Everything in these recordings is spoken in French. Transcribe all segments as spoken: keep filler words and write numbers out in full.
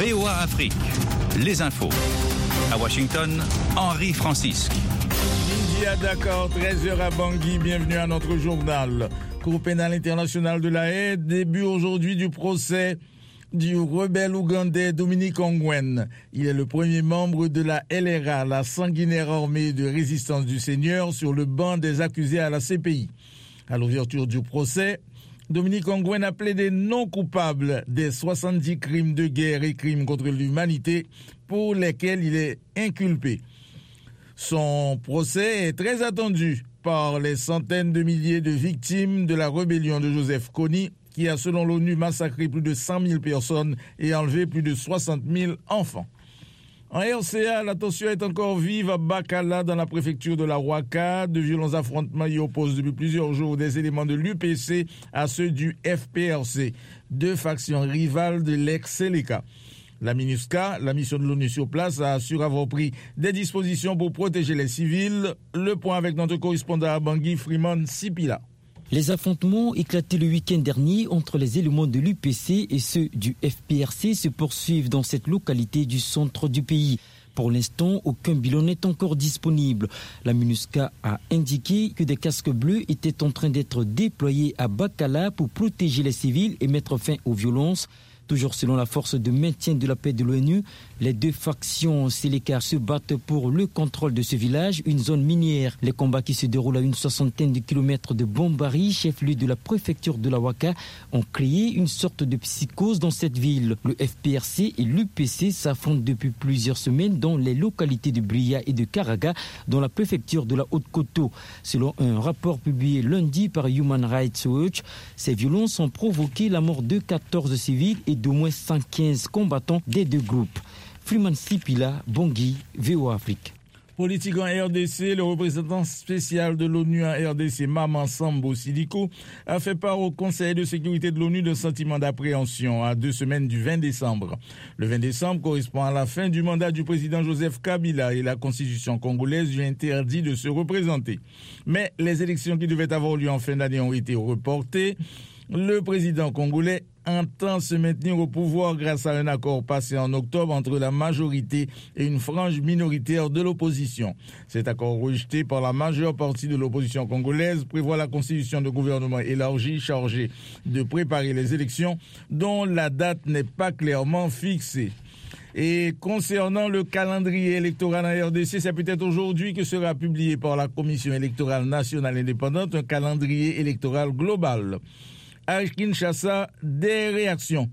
V O A Afrique, les infos. À Washington, Henri Francisque. Midi à Dakar, treize heures à Bangui, bienvenue à notre journal. Cour pénale internationale de La Haye, début aujourd'hui du procès du rebelle ougandais Dominique Ongwen. Il est le premier membre de la L R A, la sanguinaire armée de résistance du Seigneur, sur le banc des accusés à la C P I. À l'ouverture du procès, Dominique Ongwen a plaidé non coupable des soixante-dix crimes de guerre et crimes contre l'humanité pour lesquels il est inculpé. Son procès est très attendu par les centaines de milliers de victimes de la rébellion de Joseph Kony, qui a, selon l'ONU, massacré plus de cent mille personnes et enlevé plus de soixante mille enfants. En R C A, la tension est encore vive à Bakala, dans la préfecture de la Ouaka. De violents affrontements y opposent depuis plusieurs jours des éléments de l'U P C à ceux du F P R C, deux factions rivales de l'ex-Seleka. La MINUSCA, la mission de l'ONU sur place, a assuré avoir pris des dispositions pour protéger les civils. Le point avec notre correspondant à Bangui, Freeman Sipila. Les affrontements éclatés le week-end dernier entre les éléments de l'U P C et ceux du F P R C se poursuivent dans cette localité du centre du pays. Pour l'instant, aucun bilan n'est encore disponible. La MINUSCA a indiqué que des casques bleus étaient en train d'être déployés à Bakala pour protéger les civils et mettre fin aux violences. Toujours selon la force de maintien de la paix de l'ONU, les deux factions Seleka se battent pour le contrôle de ce village, une zone minière. Les combats qui se déroulent à une soixantaine de kilomètres de Bombari, chef-lieu de la préfecture de la Ouaka, ont créé une sorte de psychose dans cette ville. Le F P R C et l'U P C s'affrontent depuis plusieurs semaines dans les localités de Bria et de Karaga, dans la préfecture de la Haute-Koto. Selon un rapport publié lundi par Human Rights Watch, ces violences ont provoqué la mort de quatorze civils et d'au moins cent quinze combattants des deux groupes. Freeman Sipila, Bangui, V O A Afrique. Politique en R D C, le représentant spécial de l'ONU en R D C, Maman Sambo Sidiko, a fait part au Conseil de sécurité de l'ONU d'un sentiment d'appréhension à deux semaines du vingt décembre. Le vingt décembre correspond à la fin du mandat du président Joseph Kabila et la constitution congolaise lui interdit de se représenter. Mais les élections qui devaient avoir lieu en fin d'année ont été reportées. Le président congolais entend se maintenir au pouvoir grâce à un accord passé en octobre entre la majorité et une frange minoritaire de l'opposition. Cet accord rejeté par la majeure partie de l'opposition congolaise prévoit la constitution de gouvernement élargi chargé de préparer les élections dont la date n'est pas clairement fixée. Et concernant le calendrier électoral en R D C, c'est peut-être aujourd'hui que sera publié par la Commission électorale nationale indépendante un calendrier électoral global. À Kinshasa, des réactions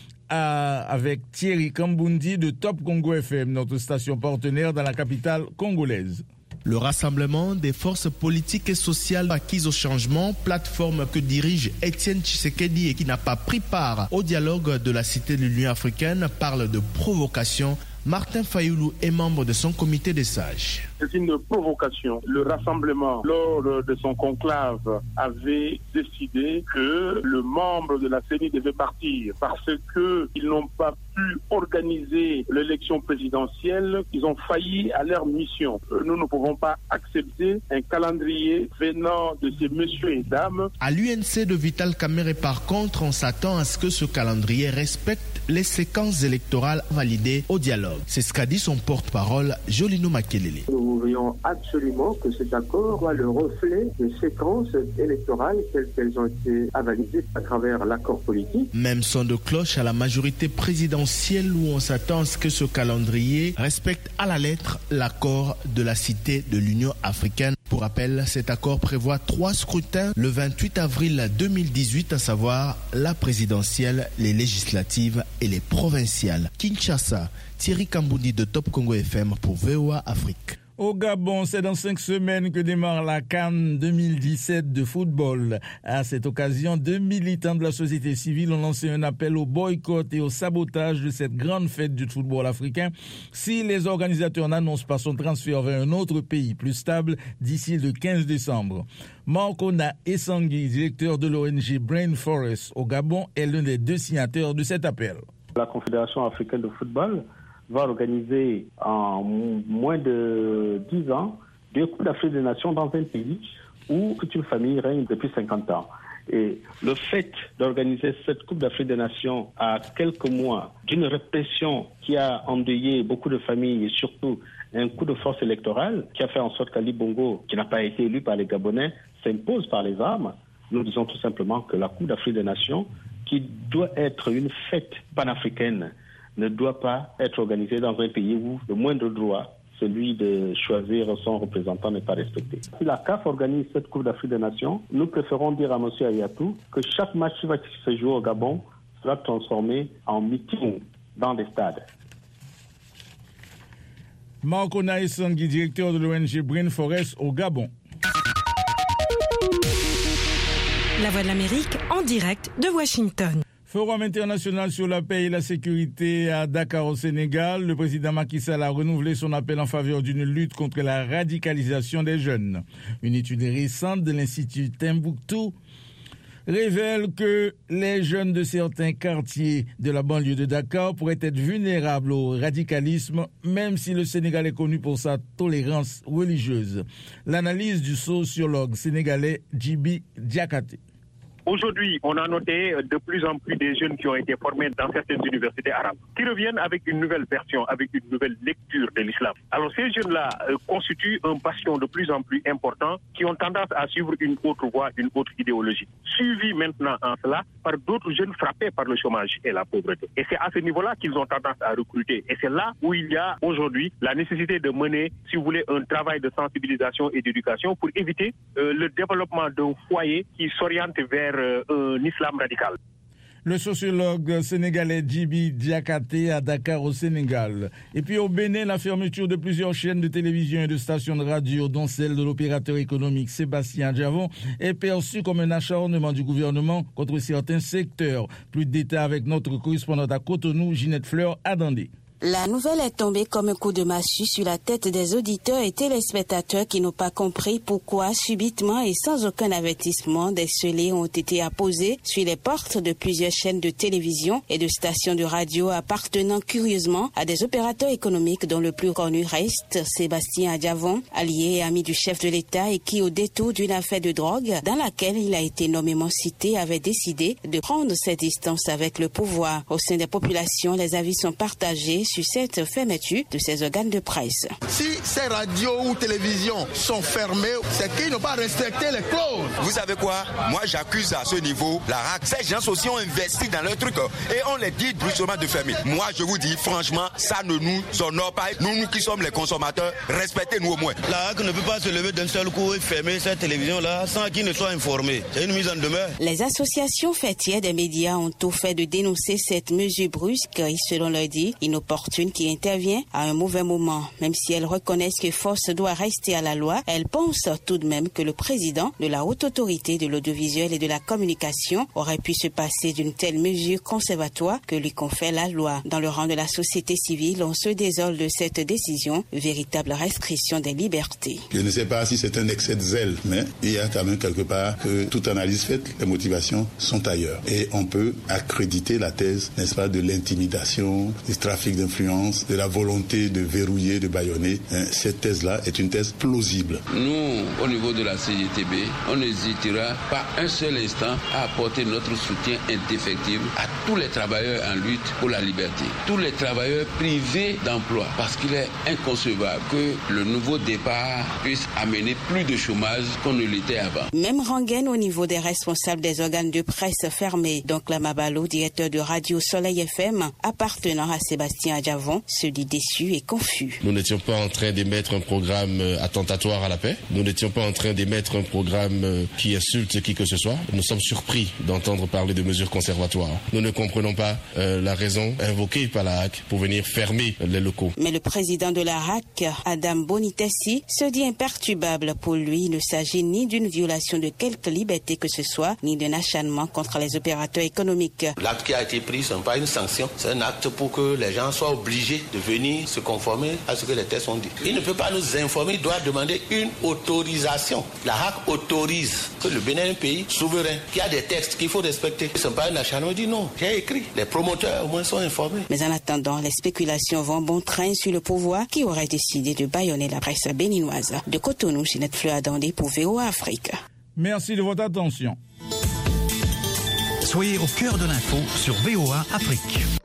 à, avec Thierry Kambundi de Top Congo F M, notre station partenaire dans la capitale congolaise. Le rassemblement des forces politiques et sociales acquises au changement, plateforme que dirige Étienne Tshisekedi et qui n'a pas pris part au dialogue de la Cité de l'Union africaine, parle de provocation. Martin Fayoulou est membre de son comité des sages. C'est une provocation. Le rassemblement, lors de son conclave, avait décidé que le membre de la C E N I devait partir parce qu'ils n'ont pas pu organiser l'élection présidentielle. Ils ont failli à leur mission. Nous ne pouvons pas accepter un calendrier venant de ces messieurs et dames. À l'U N C de Vital Kamerhe, par contre, on s'attend à ce que ce calendrier respecte les séquences électorales validées au dialogue. C'est ce qu'a dit son porte-parole, Jolino Makelele. Nous voudrions absolument que cet accord soit le reflet des séquences électorales telles qu'elles ont été avalisées à travers l'accord politique. Même son de cloche à la majorité présidentielle où on s'attend à ce que ce calendrier respecte à la lettre l'accord de la Cité de l'Union africaine. Pour rappel, cet accord prévoit trois scrutins le vingt-huit avril deux mille dix-huit, à savoir la présidentielle, les législatives et les provinciales. Kinshasa, Thierry Kambundi de Top Congo F M pour V O A Afrique. Au Gabon, c'est dans cinq semaines que démarre la CAN deux mille dix-sept de football. À cette occasion, deux militants de la société civile ont lancé un appel au boycott et au sabotage de cette grande fête du football africain si les organisateurs n'annoncent pas son transfert vers un autre pays plus stable d'ici le quinze décembre. Marcona Essangui, directeur de l'O N G Brain Forest au Gabon, est l'un des deux signataires de cet appel. La Confédération africaine de football va organiser en moins de dix ans deux Coupes d'Afrique des Nations dans un pays où toute une famille règne depuis cinquante ans. Et le fait d'organiser cette Coupe d'Afrique des Nations à quelques mois d'une répression qui a endeuillé beaucoup de familles et surtout un coup de force électorale qui a fait en sorte qu'Ali Bongo, qui n'a pas été élu par les Gabonais, s'impose par les armes, nous disons tout simplement que la Coupe d'Afrique des Nations, qui doit être une fête panafricaine, ne doit pas être organisée dans un pays où le moindre droit, celui de choisir son représentant, n'est pas respecté. Si la C A F organise cette Coupe d'Afrique des Nations, nous préférons dire à M. Ayatou que chaque match qui va se jouer au Gabon sera transformé en meeting dans les stades. Marco Naïsangui, directeur de l'O N G Brain Forest au Gabon. La Voix de l'Amérique en direct de Washington. Forum international sur la paix et la sécurité à Dakar au Sénégal. Le président Macky Sall a renouvelé son appel en faveur d'une lutte contre la radicalisation des jeunes. Une étude récente de l'Institut Timbuktu révèle que les jeunes de certains quartiers de la banlieue de Dakar pourraient être vulnérables au radicalisme, même si le Sénégal est connu pour sa tolérance religieuse. L'analyse du sociologue sénégalais Djibi Diakate. Aujourd'hui, on a noté de plus en plus des jeunes qui ont été formés dans certaines universités arabes, qui reviennent avec une nouvelle version, avec une nouvelle lecture de l'islam. Alors ces jeunes-là euh, constituent un bastion de plus en plus important, qui ont tendance à suivre une autre voie, une autre idéologie. Suivis maintenant en cela par d'autres jeunes frappés par le chômage et la pauvreté. Et c'est à ce niveau-là qu'ils ont tendance à recruter. Et c'est là où il y a aujourd'hui la nécessité de mener, si vous voulez, un travail de sensibilisation et d'éducation pour éviter euh, le développement d'un foyer qui s'oriente vers un islam radical. Le sociologue sénégalais Djibi Diakate à Dakar au Sénégal. Et puis au Bénin, la fermeture de plusieurs chaînes de télévision et de stations de radio, dont celle de l'opérateur économique Sébastien Adjavon, est perçue comme un acharnement du gouvernement contre certains secteurs. Plus de détails avec notre correspondante à Cotonou, Ginette Fleur Adandé. La nouvelle est tombée comme un coup de massue sur la tête des auditeurs et téléspectateurs qui n'ont pas compris pourquoi, subitement et sans aucun avertissement, des scellés ont été apposés sur les portes de plusieurs chaînes de télévision et de stations de radio appartenant curieusement à des opérateurs économiques dont le plus connu reste Sébastien Adjavon, allié et ami du chef de l'État et qui, au détour d'une affaire de drogue dans laquelle il a été nommément cité, avait décidé de prendre ses distances avec le pouvoir. Au sein des populations, les avis sont partagés sur cette fermeture de ces organes de presse. Si ces radios ou télévisions sont fermées, c'est qu'ils n'ont pas respecté les clauses. Vous savez quoi? Moi, j'accuse à ce niveau la R A C. Ces gens aussi ont investi dans leur truc et on les dit brusquement de fermer. Moi, je vous dis franchement, ça ne nous honore pas. Nous, nous qui sommes les consommateurs, respectez-nous au moins. La R A C ne peut pas se lever d'un seul coup et fermer cette télévision-là sans qu'ils ne soient informés. C'est une mise en demeure. Les associations fêtières des médias ont tout fait de dénoncer cette mesure brusque et, selon leur dit, inopportune qui intervient à un mauvais moment. Même si elles reconnaissent que force doit rester à la loi, elles pensent tout de même que le président de la haute autorité de l'audiovisuel et de la communication aurait pu se passer d'une telle mesure conservatoire que lui confère la loi. Dans le rang de la société civile, on se désole de cette décision, véritable restriction des libertés. Je ne sais pas si c'est un excès de zèle, mais il y a quand même quelque part que toute analyse faite, les motivations sont ailleurs. Et on peut accréditer la thèse, n'est-ce pas, de l'intimidation, du trafic d'influence, de la volonté de verrouiller, de bâillonner. Cette thèse-là est une thèse plausible. Nous, au niveau de la C G T B, on n'hésitera pas un seul instant à apporter notre soutien indéfectible à tous les travailleurs en lutte pour la liberté, tous les travailleurs privés d'emploi, parce qu'il est inconcevable que le nouveau départ puisse amener plus de chômage qu'on ne l'était avant. Même rengaine au niveau des responsables des organes de presse fermés. Donc la Mabalo, directeur de Radio Soleil F M, appartenant à Sébastien Adjavon, se dit déçu et confus. Nous n'étions pas en train d'émettre un programme attentatoire à la paix. Nous n'étions pas en train d'émettre un programme qui insulte qui que ce soit. Nous sommes surpris d'entendre parler de mesures conservatoires. Nous ne comprenons pas euh, la raison invoquée par la R A C pour venir fermer les locaux. Mais le président de la R A C, Adam Bonitessi, se dit imperturbable. Pour lui, il ne s'agit ni d'une violation de quelque liberté que ce soit, ni d'un acharnement contre les opérateurs économiques. L'acte qui a été pris, ce n'est pas une sanction. C'est un acte pour que les gens soient obligés de venir se conformer à ce que les textes ont dit. Il ne peut pas nous informer, il doit demander une autorisation. La R A C autorise que le Bénin est un pays souverain, qui a des textes qu'il faut respecter. Ce n'est pas un acharnement, il dit non, j'ai écrit. Les promoteurs au moins sont informés. Mais en attendant, les spéculations vont bon train sur le pouvoir qui aurait décidé de bâillonner la presse béninoise. De Cotonou, Ginette Fleur Adandé pour V O A Afrique. Merci de votre attention. Soyez au cœur de l'info sur V O A Afrique.